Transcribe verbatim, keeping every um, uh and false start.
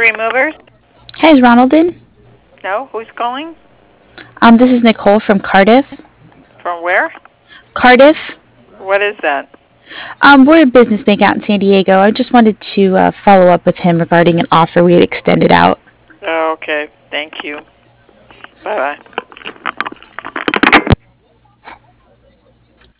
Tree Movers? Hey, is Ronald in? No? Who's calling? Um, this is Nicole from Cardiff. From where? Cardiff. What is that? Um, we're a business bank out in San Diego. I just wanted to uh, follow up with him regarding an offer we had extended out. Oh, okay. Thank you. Bye-bye.